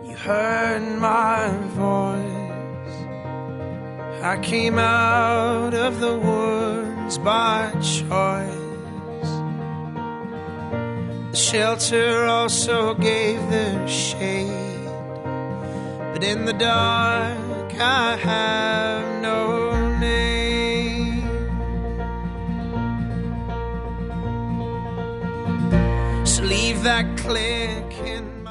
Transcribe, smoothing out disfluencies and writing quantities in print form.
You heard my voice. I came out of the woods by choice. The shelter also gave their shade, but in the dark I have no name. So leave that click in